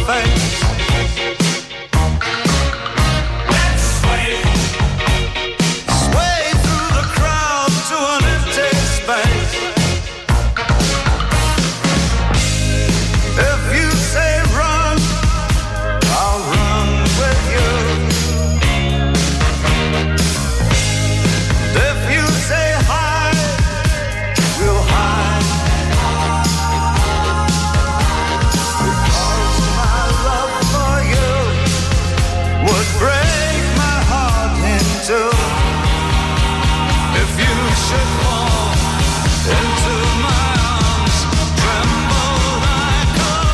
face. Sway through the crowd to an empty space. If you say run, I'll run with you. If you say hide, we'll hide. Because my love for you would break my heart in two. If you should fall into my arms, tremble like a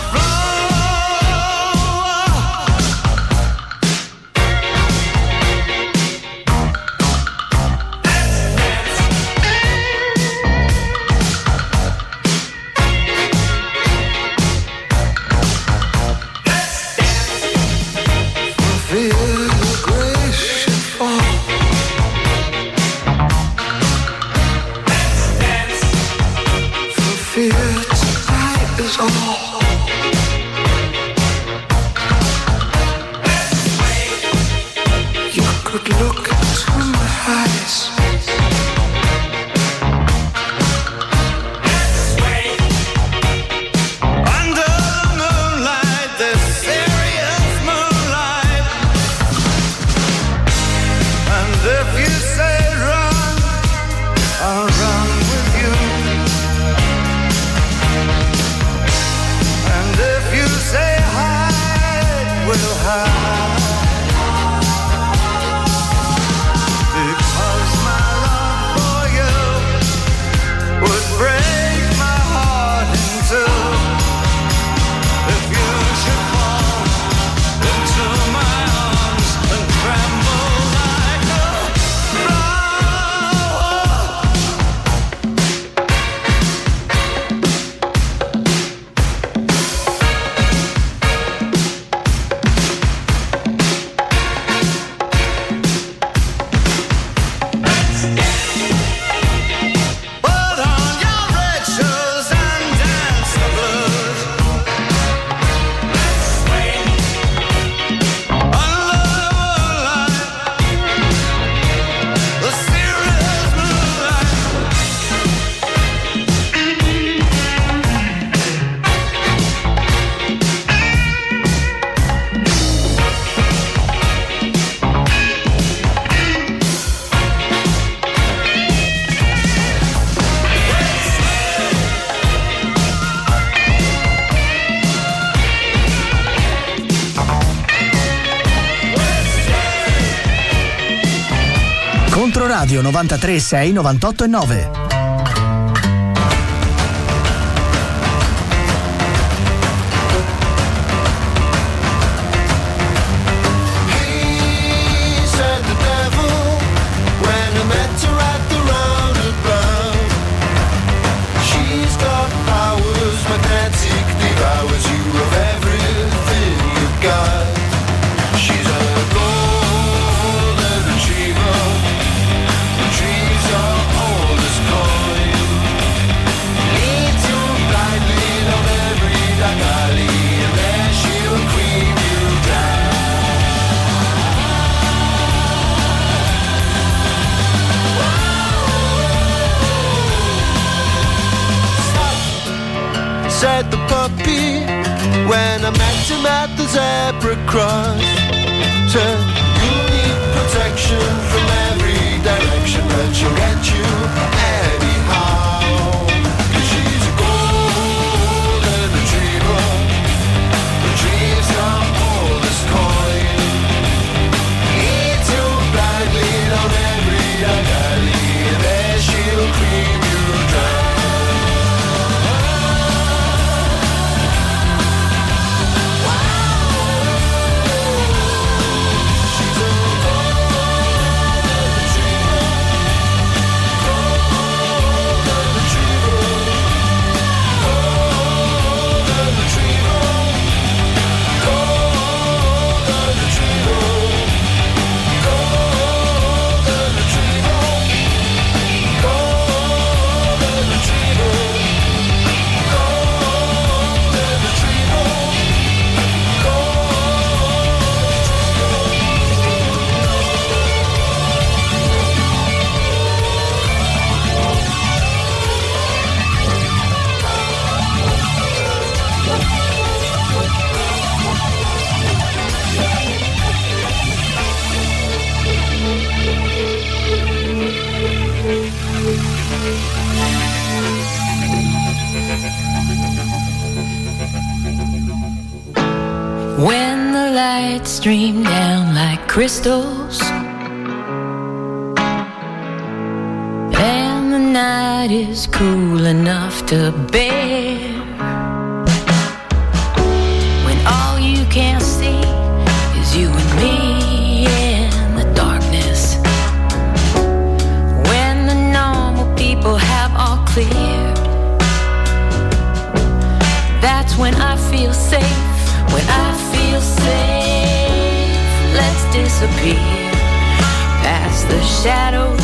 feel your grace should fall. For fear tonight is all. You could look into my eyes. Under the moonlight, this serious moonlight. And if you say run, I'll run with you. And if you say hide, we'll hide. Because my love for you would break my heart in two. If you should fall into my arms and tremble like a flower. Put on your red shoes and dance the blues. Under the moonlight, the serious moonlight. Controradio 93.6 98.9. He said the devil when I met her at the roundabout. She's got powers, magnetic, devours you of everything you've got. She's a golden retriever, retrieves your oldest coin. Leads you blindly down every dark alley, and there she'll cream you down. Said the puppy when I met him at the zebra cross. Said you need protection from every direction, but she'll get you anyhow. 'Cause she's a golden retriever, retrieves your oldest coin. Leads you blindly down every dark alley, and there she'll cream you down. She's a golden retriever, When the lights stream down like crystals and the night is cool enough to bear, when all you can see is you and me in the darkness, when the normal people have all cleared, that's when I feel safe. When I feel safe, let's disappear past the shadows.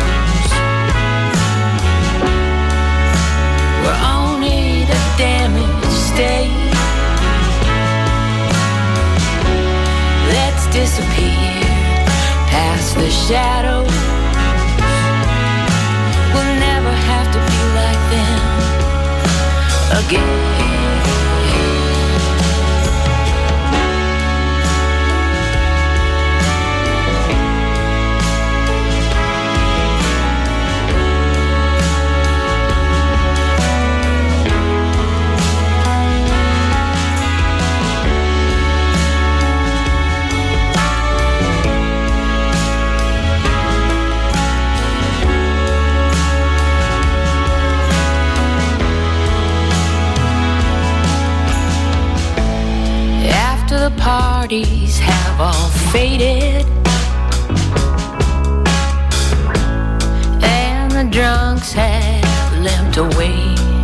Where only the damage stays. Let's disappear past the shadows. We'll never have to be like them again. Parties have all faded and the drunks have limped away.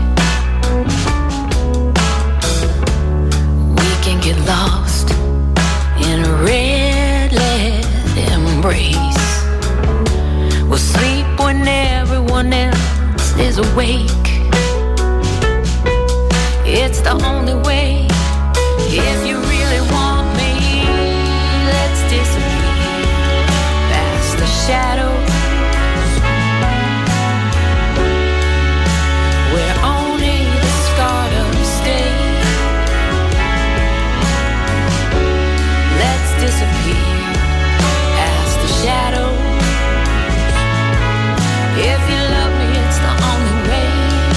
We can get lost in a red-lit embrace. We'll sleep when everyone else is awake. It's the only way. If you really want me, let's disappear past the shadows, where only the scarred up stay. Let's disappear past the shadows. If you love me, it's the only way.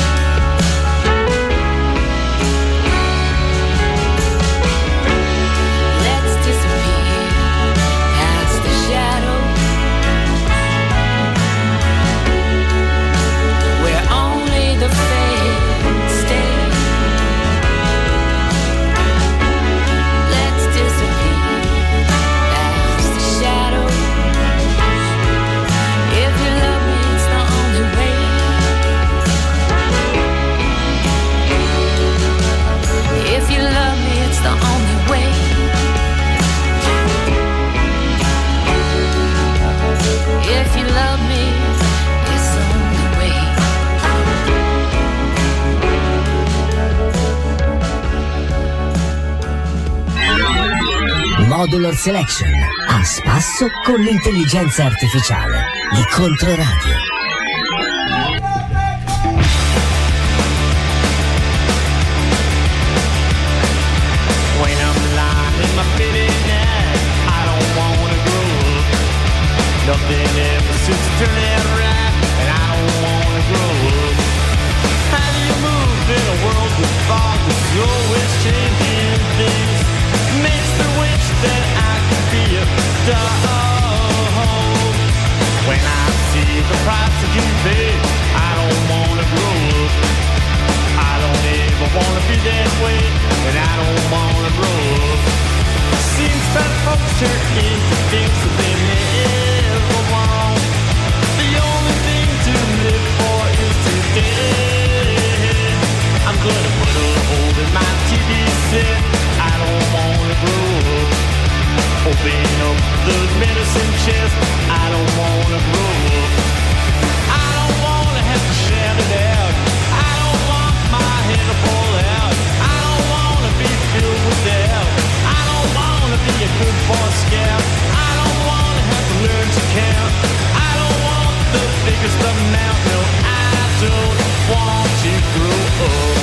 Modular Selection, a spasso con l'intelligenza artificiale di Controradio. When I'm lying in my bed at night, I don't wanna grow up. Nothing ever seems to turn out right, and I don't wanna grow up. How do you move in a world with fog that's always changing things? Makes me wish that I could be a dog. When I see the price that you pay, I don't wanna grow up. I don't ever wanna be that way, and I don't wanna grow up. Seems that folks turn into things that they never want. The only thing to live for is today. I'm gonna put a hole in my TV set. I don't wanna grow up. Open up the medicine chest. I don't wanna grow up. I don't wanna have to shout it out. I don't want my head to fall out. I don't wanna be filled with doubt. I don't wanna be a good boy scout. I don't wanna have to learn to count. I don't want the biggest amount. No, I don't want to grow up.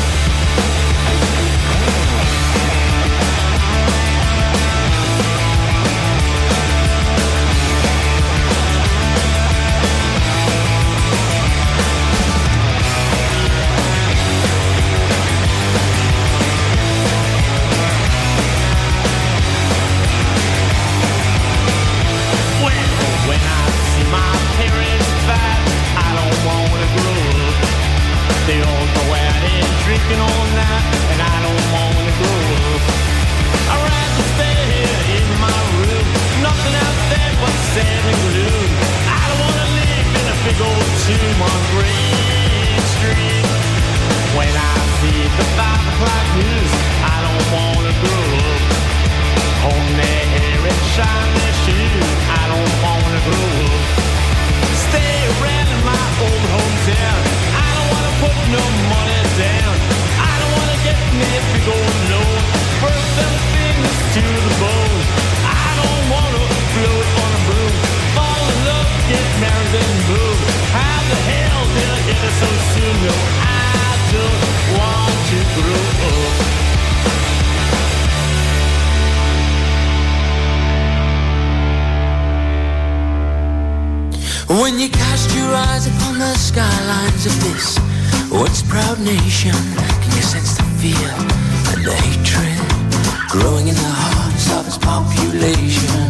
rise upon the skylines of this once proud nation. Can you sense the fear and the hatred growing in the hearts of its population?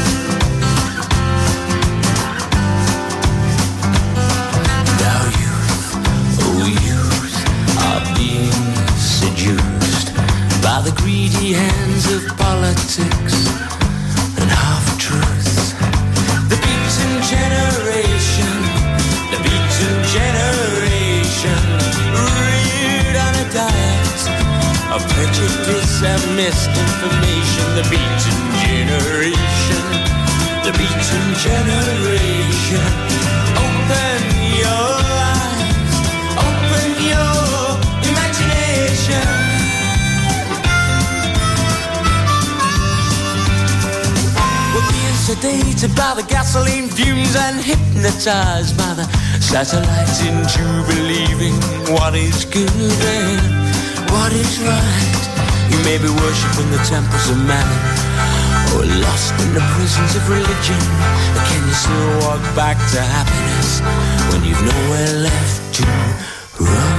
Now youth, oh youth, are being seduced by the greedy hands of politics and half-truths. The beaten generation, the beaten generation, reared on a diet of prejudice and misinformation. The beaten generation, the beaten generation. Open your eyes, open your imagination. Sedated by the gasoline fumes and hypnotized by the satellites into believing what is good and what is right. You may be worshipping the temples of mammon or lost in the prisons of religion, but can you still walk back to happiness when you've nowhere left to run?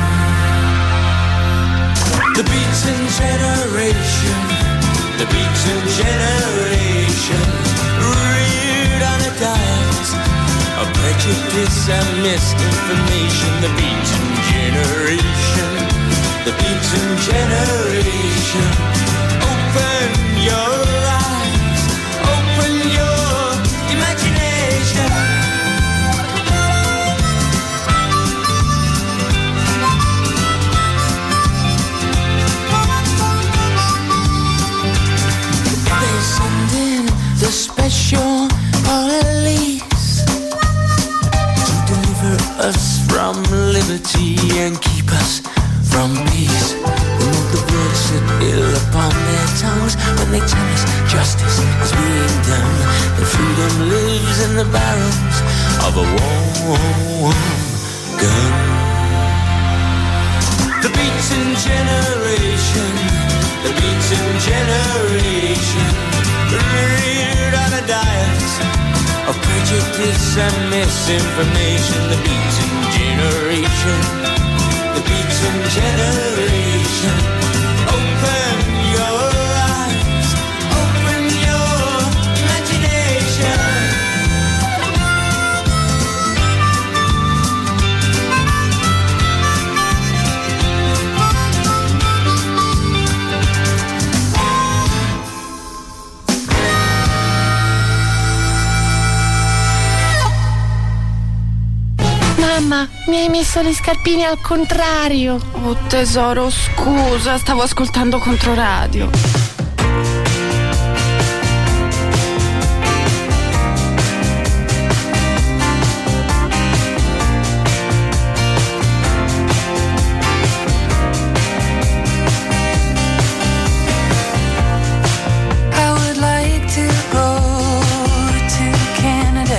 The beaten generation, the beaten generation, reared on a diet of prejudice and misinformation. The beaten generation, the beaten generation. Open your eyes, open your imagination. They send in the special police to deliver us from liberty and keep us from peace. Remove the words that ill upon their tongues when they tell us justice is being done, that freedom lives in the barrels of a warm gun. The beaten generation, the beaten generation, reared on a diet of prejudice and misinformation. The beaten generation, the beaten generation. Open your eyes, open your imagination. Mamma, mi hai messo le scarpine al contrario. Oh tesoro, scusa, stavo ascoltando Controradio. I would like to go to Canada.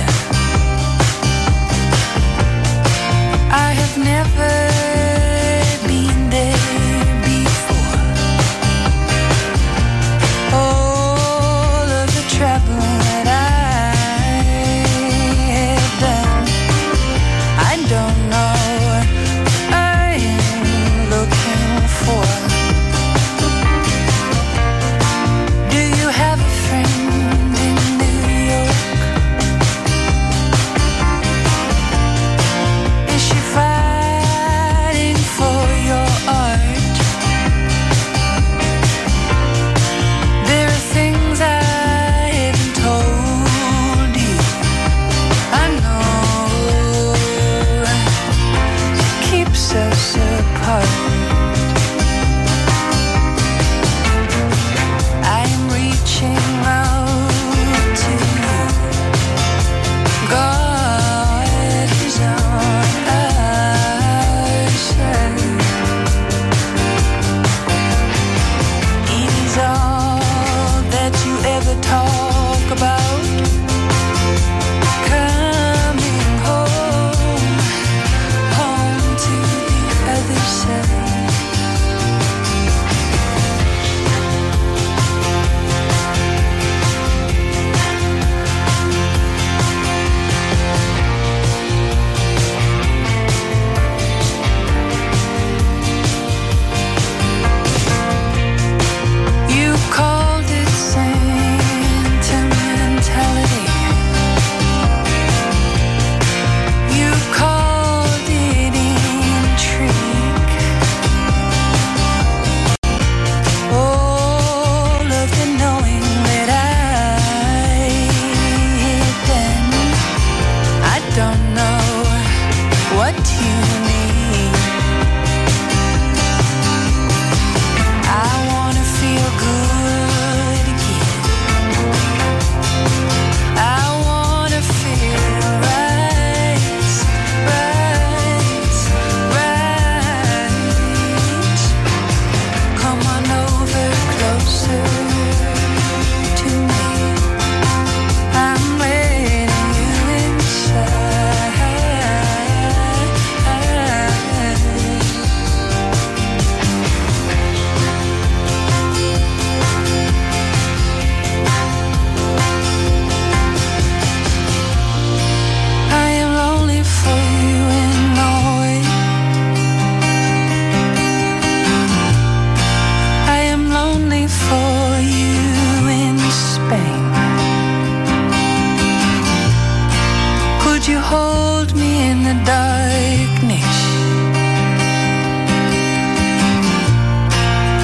I have never been there before. Oh,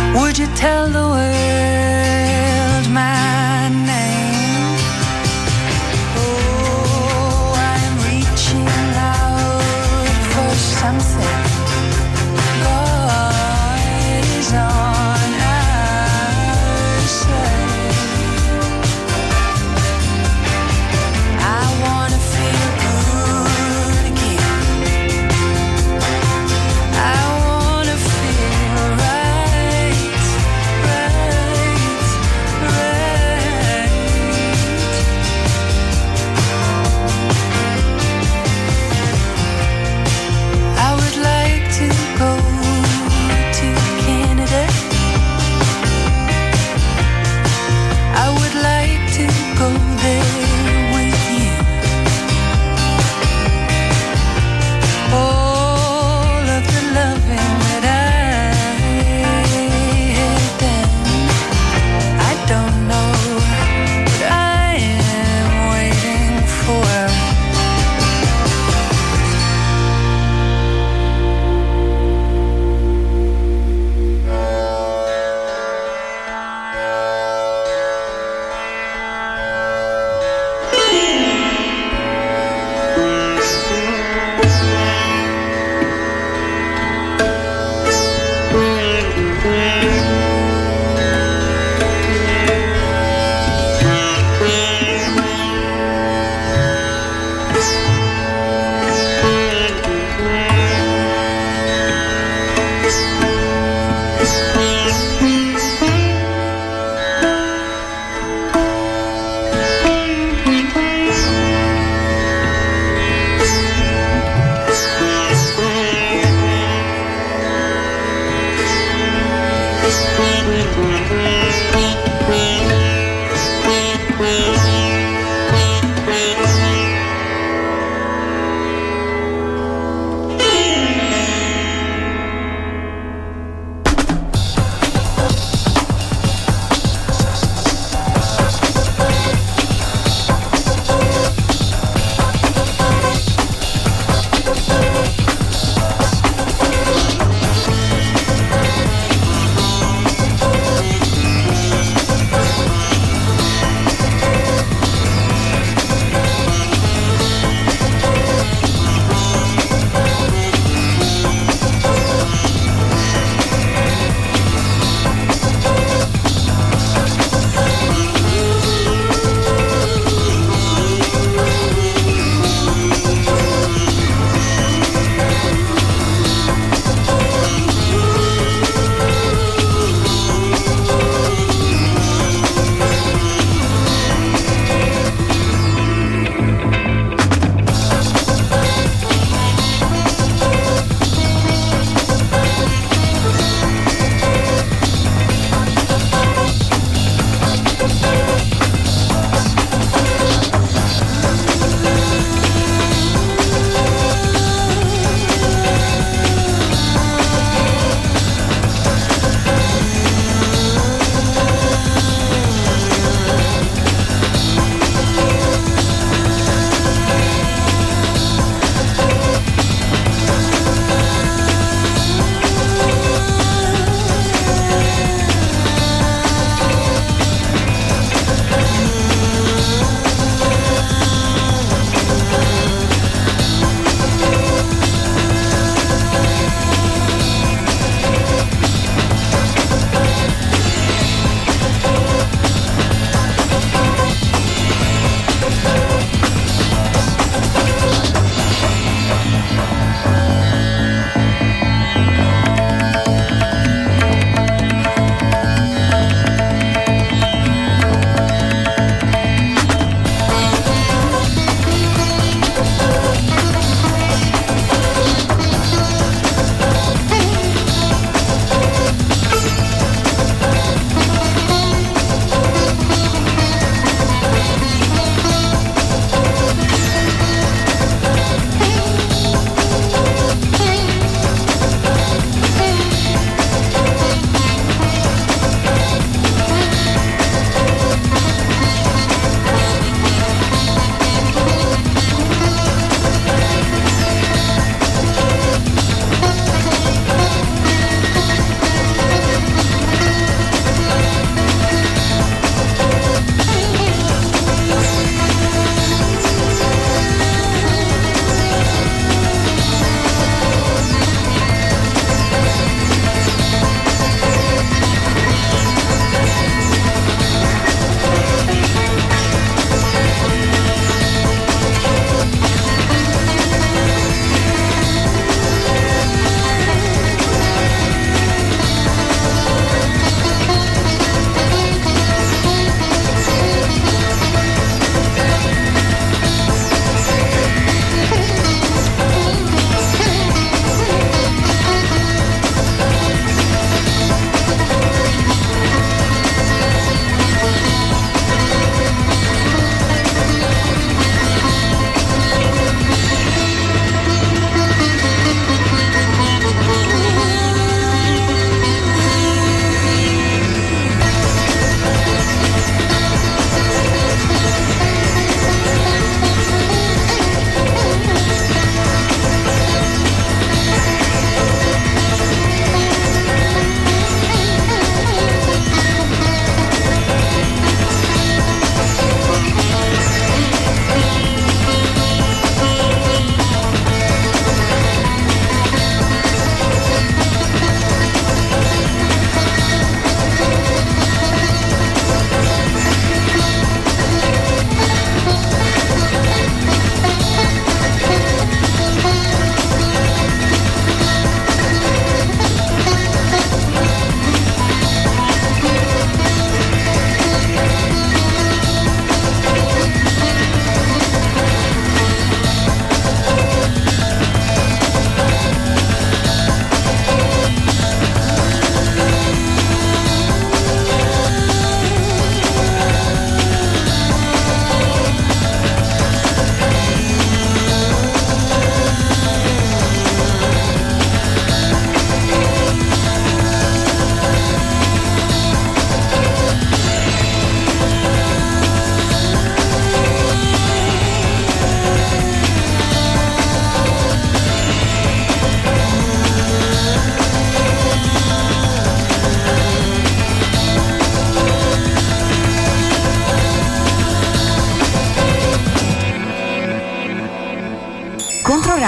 Would you tell the world my name? Oh, I'm reaching out for something. God is on our side. I wanna feel good again. I wanna feel right, right.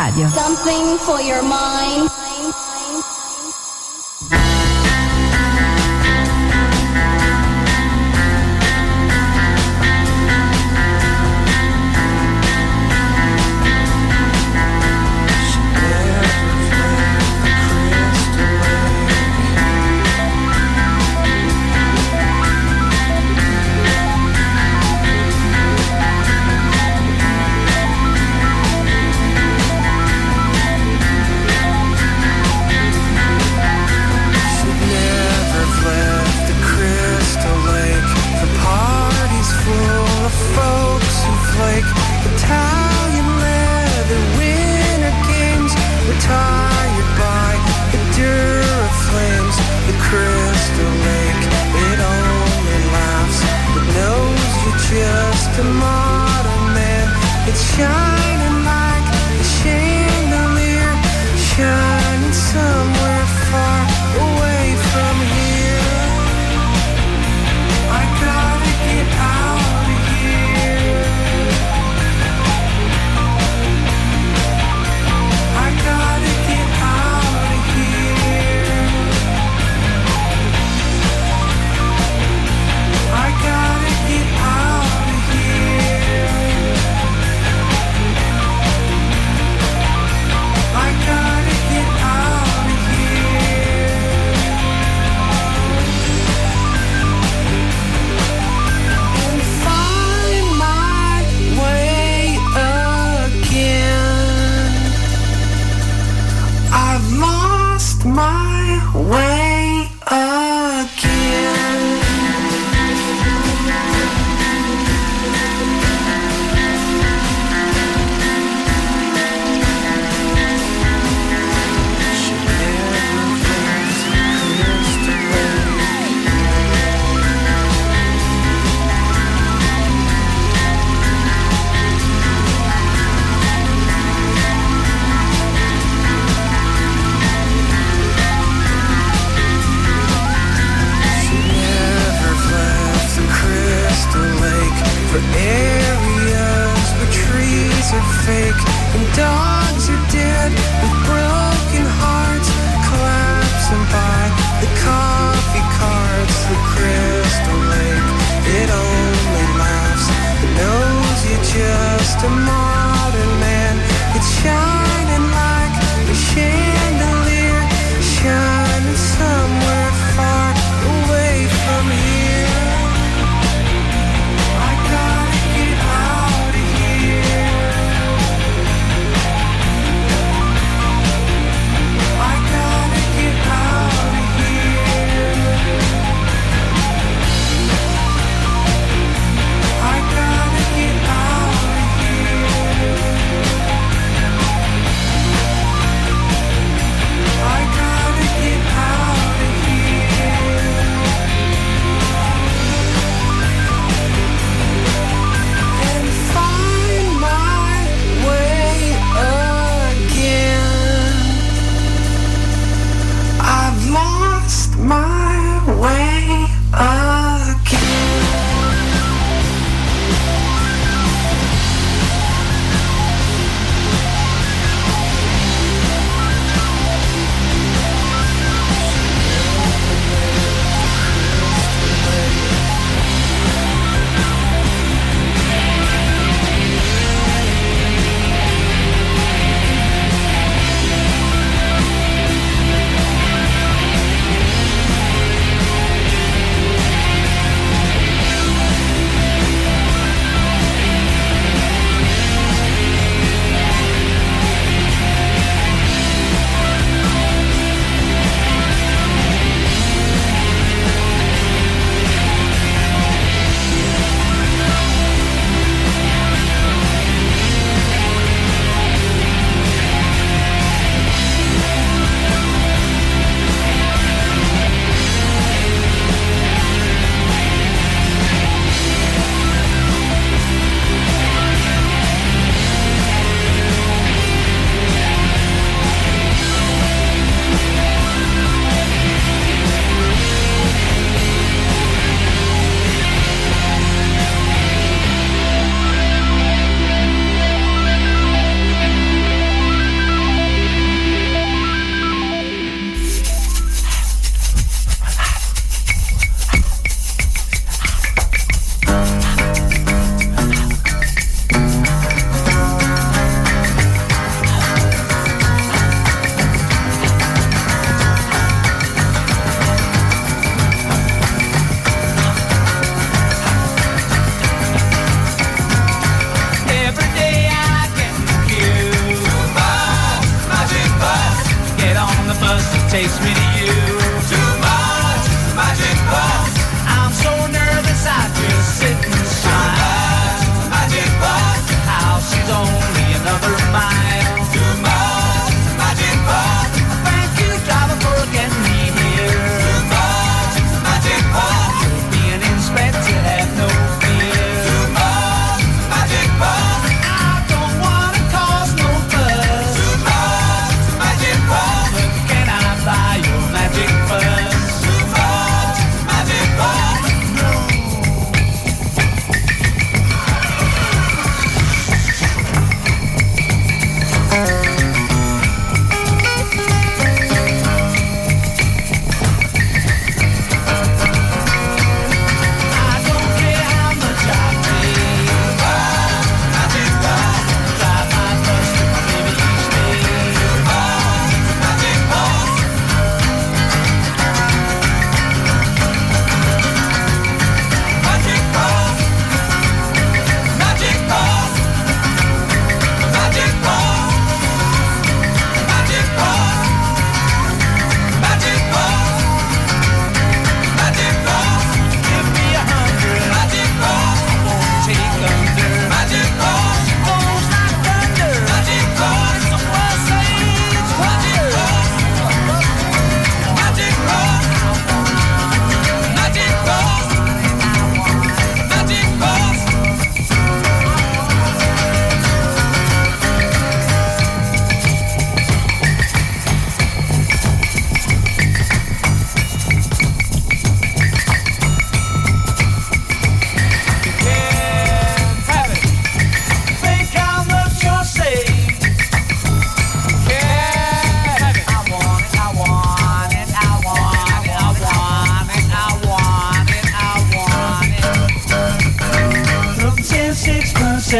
Radio. Something for your mind.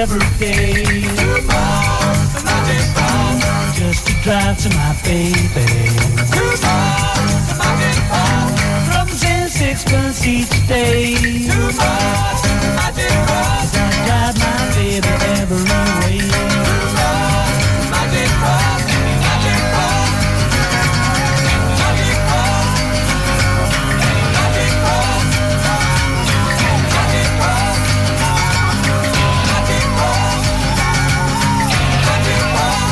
every day. Too far from Magic Park. Just to drive to my baby. Too far from Magic Park. From 10 6 each day. Too far from Magic Park. I drive my baby every way. Too far from Magic Park. Magic Park. Magic Park. Magic Park. Magic Park. Magic Park. Magic Park.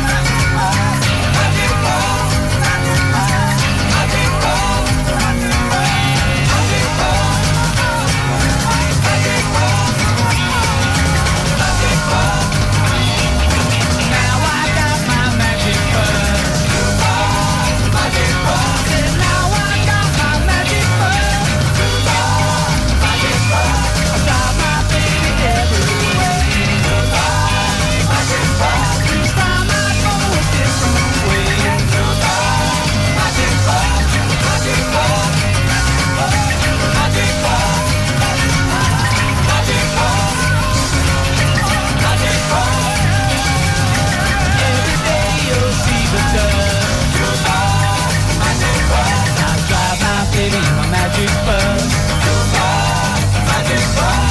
Magic Park. Magic Park. Magic Park. Magic Park. Magic Park. Now I got my magic bus. Magic Park. And now I got my magic bus. Magic Park. I drive my baby every way. Magic Park. Each time I go a different way. Magic Park. Magic Park. Magic Park. Magic Park. Magic Park. Every day you'll see the dust. Magic Park. I drive my baby in my magic bus. Magic Park.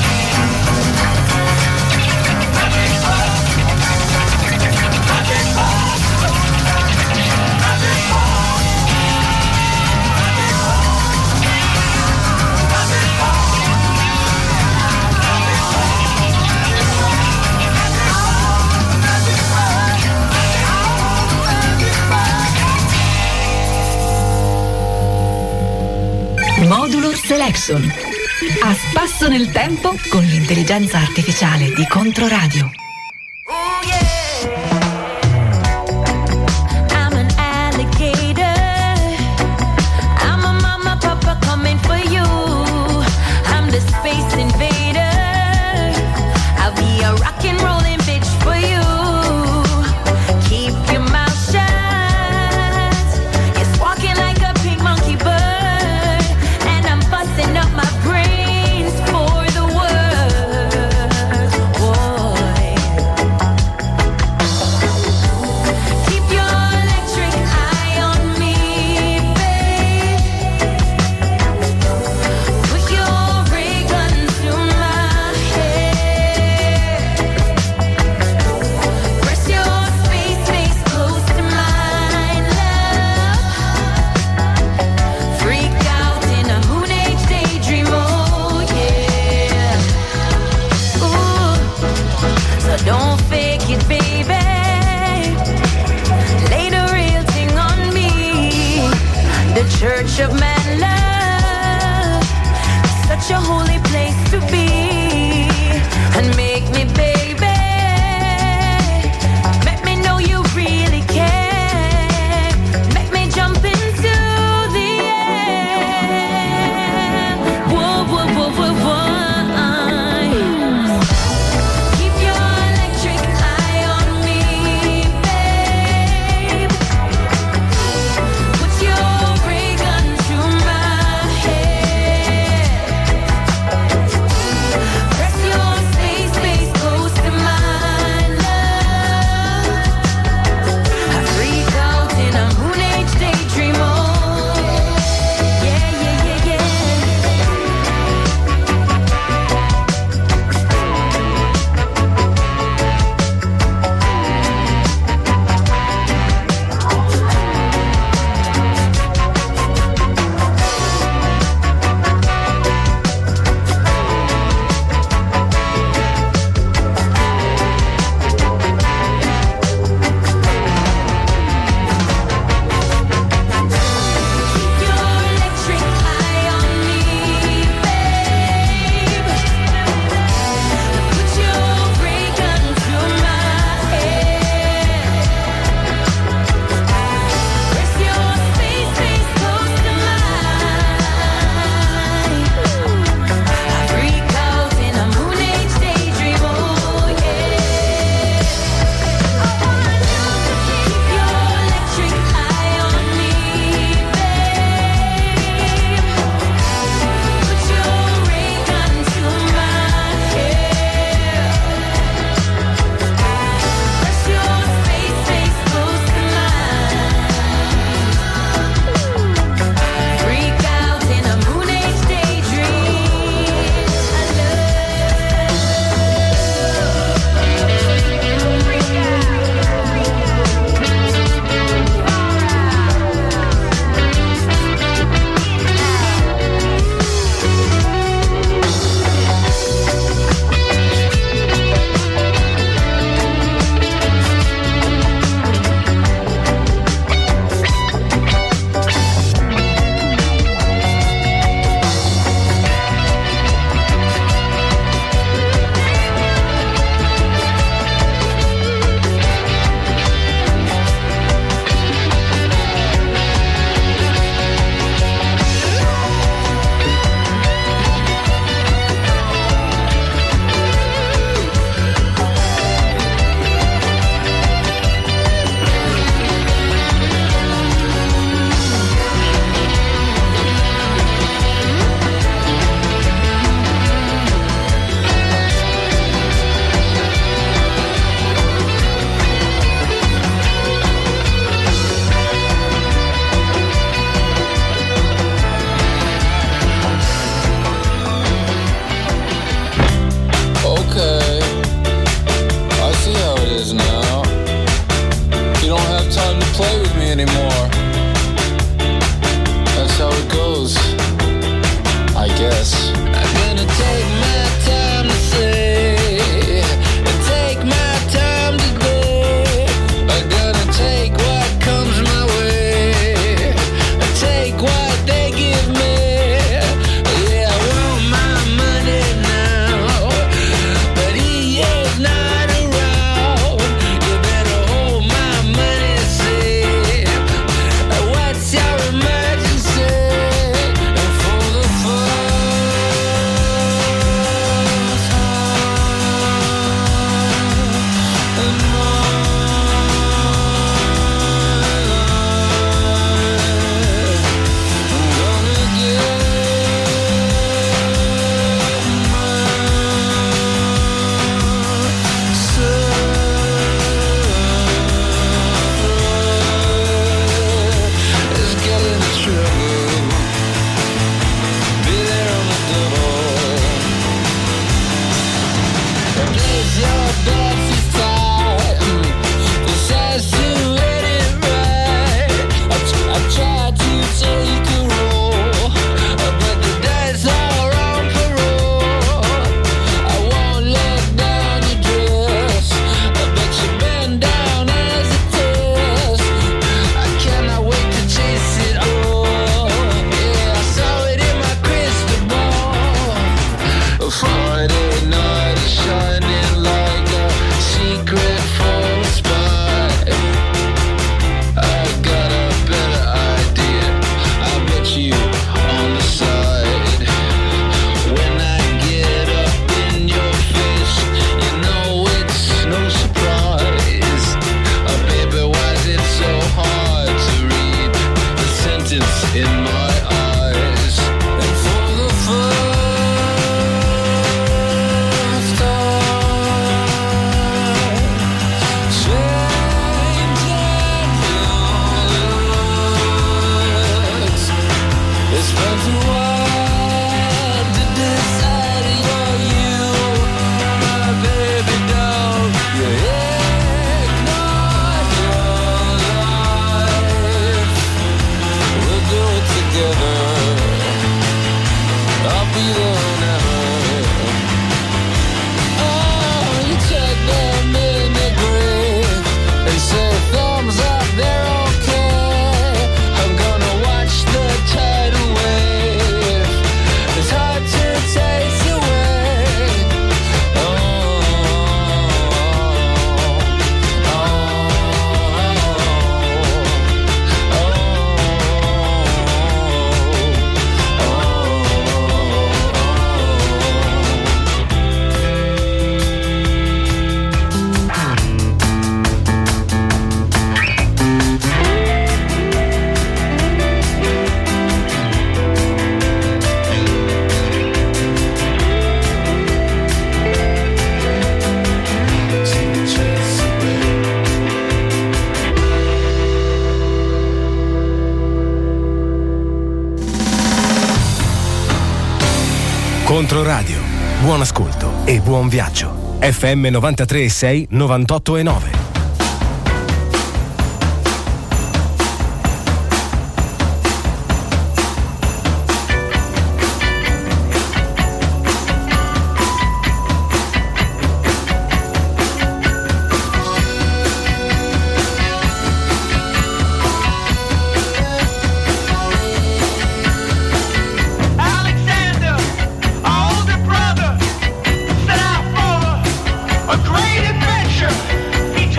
Magic Park. Magic Park. Magic Park. Modular Selection. A spasso nel tempo con l'intelligenza artificiale di Controradio. I'm an alligator. I'm a mama, papa coming for you. I'm the space invader. I'll be a rock and rolling bitch for you. Keep your mouth shut. It's walking like a pink monkey bird. And I'm busting up my brains for the world. Boy. Keep your electric eye on me, babe. Put your ray gun to my head. Press your space close to mine, love. Freak out in a moon age daydream, oh yeah. Ooh, so don't fake it, baby. Lay the real thing on me. The Church of Man Love, such a holy place to be. And make me, baby, make me know you really care. Make me jump into the air. Whoa, whoa, whoa, whoa, whoa. Keep your electric eye on me, babe. Put your ray gun to my head. Press your space Controradio, buon ascolto e buon viaggio. FM 93.6, 98.9. A great adventure. He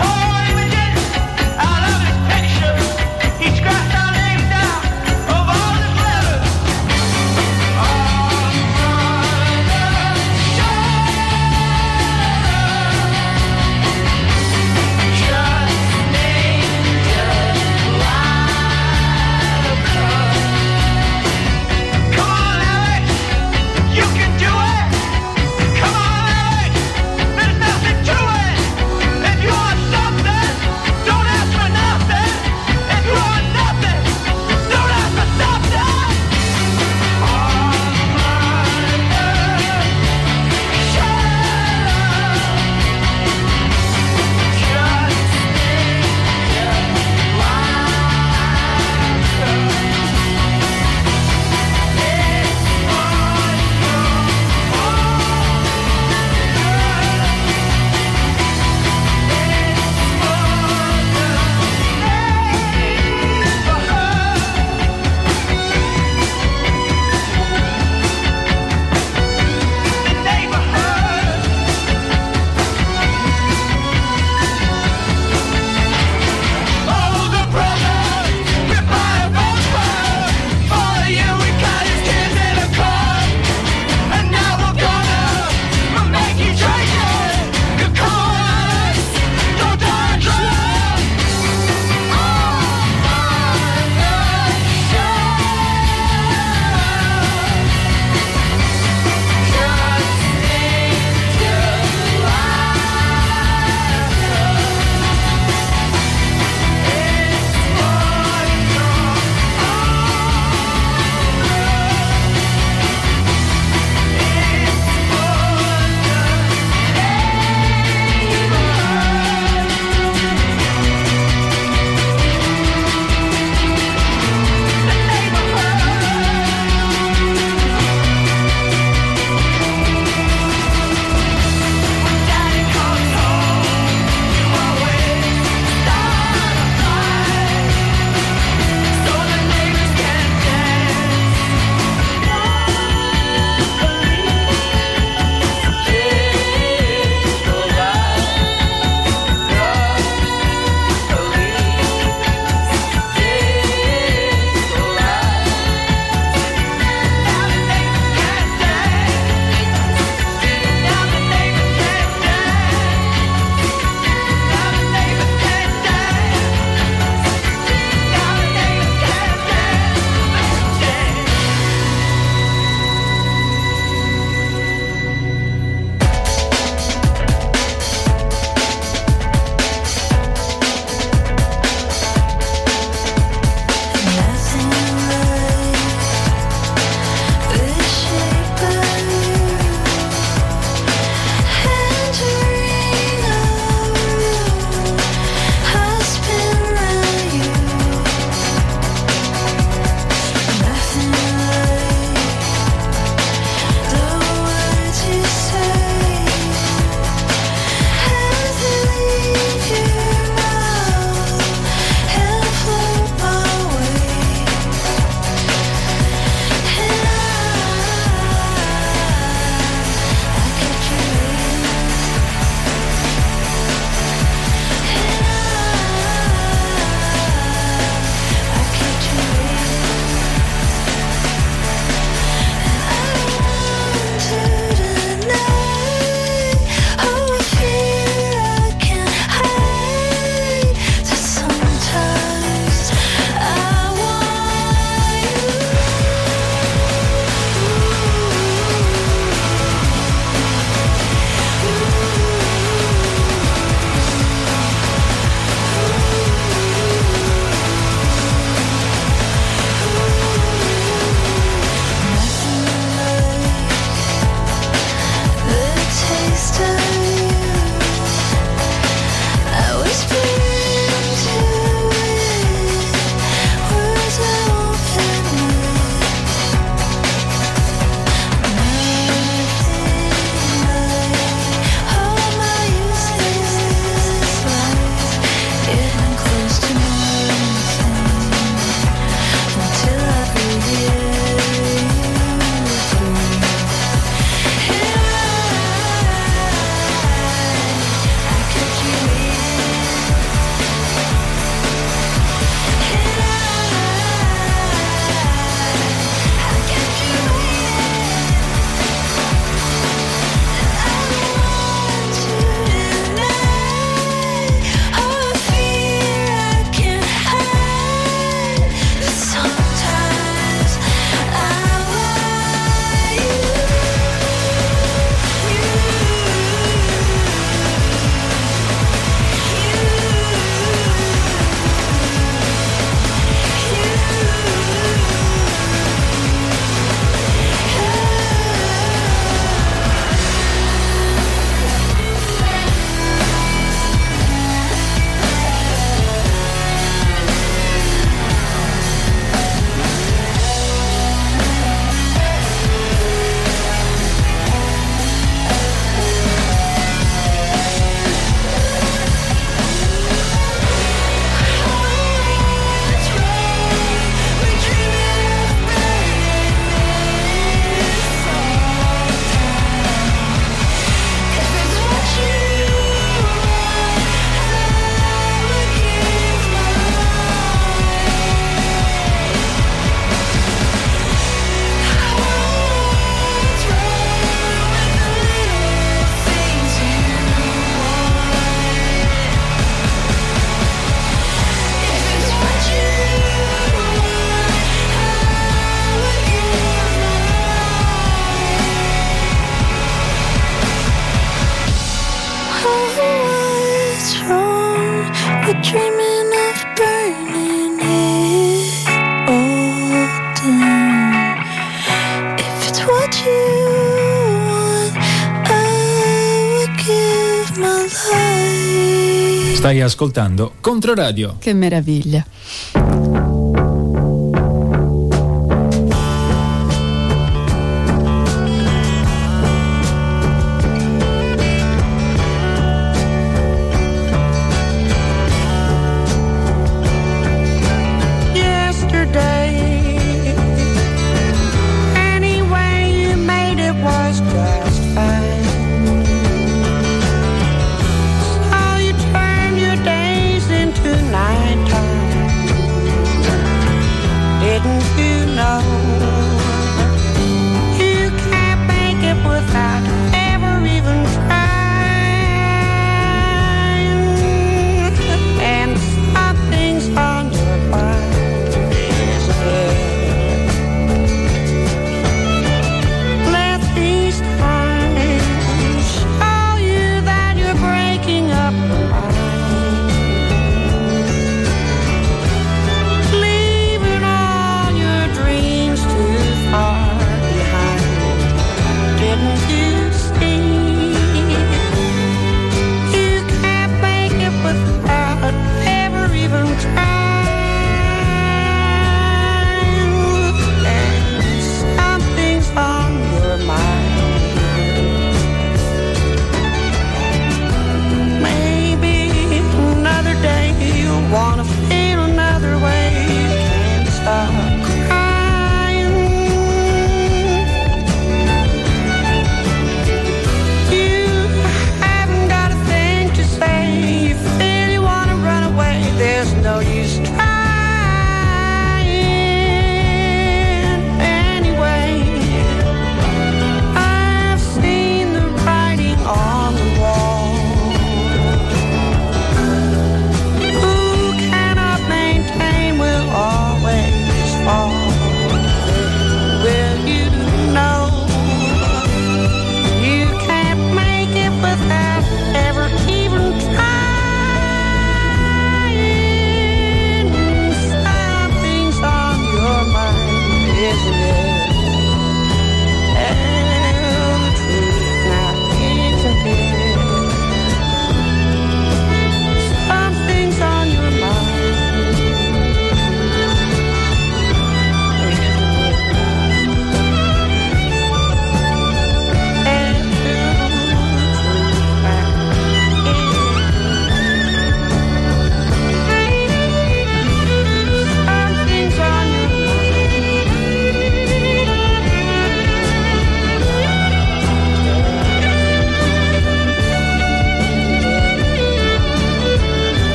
Stai ascoltando Controradio. Che meraviglia.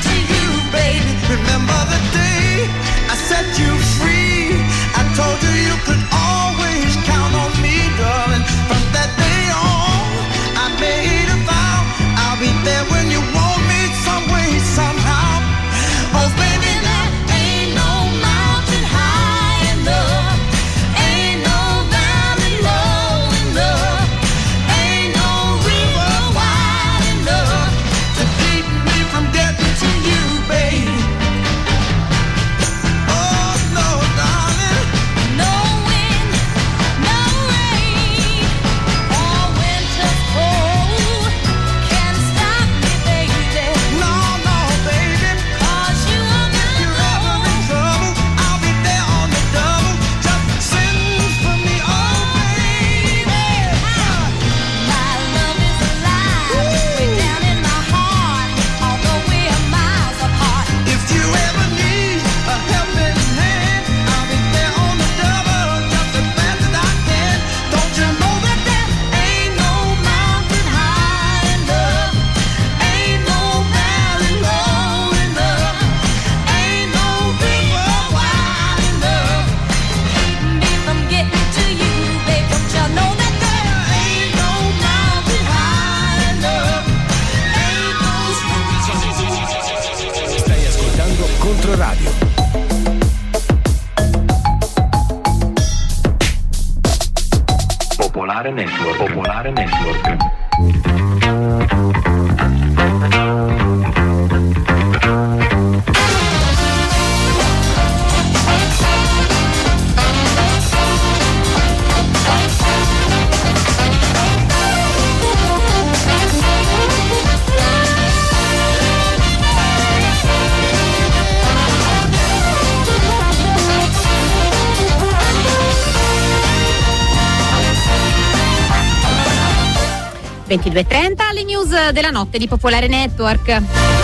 Remember the day I set you free. I told you Popolare Network. Popolare Network. .30, le news della notte di Popolare Network.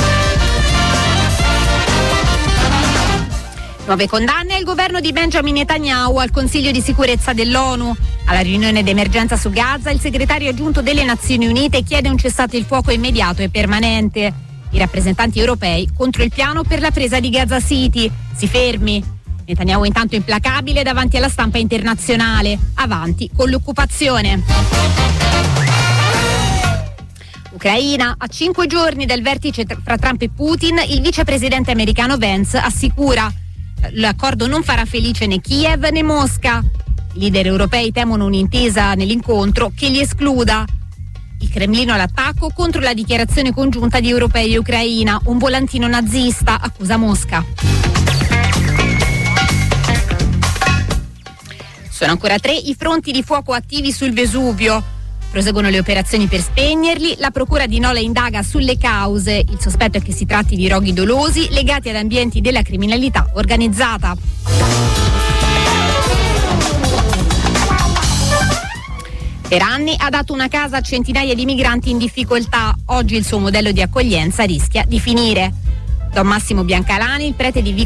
Nuove condanne al governo di Benjamin Netanyahu al Consiglio di sicurezza dell'ONU. Alla riunione d'emergenza su Gaza, il segretario aggiunto delle Nazioni Unite chiede un cessate il fuoco immediato e permanente. I rappresentanti europei contro il piano per la presa di Gaza City. Si fermi. Netanyahu intanto implacabile davanti alla stampa internazionale. Avanti con l'occupazione. Ucraina, a 5 giorni del vertice fra Trump e Putin, il vicepresidente americano Vance assicura l'accordo non farà felice né Kiev né Mosca. I leader europei temono un'intesa nell'incontro che li escluda. Il Cremlino all'attacco contro la dichiarazione congiunta di europei e Ucraina, un volantino nazista, accusa Mosca. Sono ancora 3 i fronti di fuoco attivi sul Vesuvio. Proseguono le operazioni per spegnerli, la procura di Nola indaga sulle cause. Il sospetto è che si tratti di roghi dolosi legati ad ambienti della criminalità organizzata. Per anni ha dato una casa a centinaia di migranti in difficoltà. Oggi il suo modello di accoglienza rischia di finire. Don Massimo Biancalani, il prete di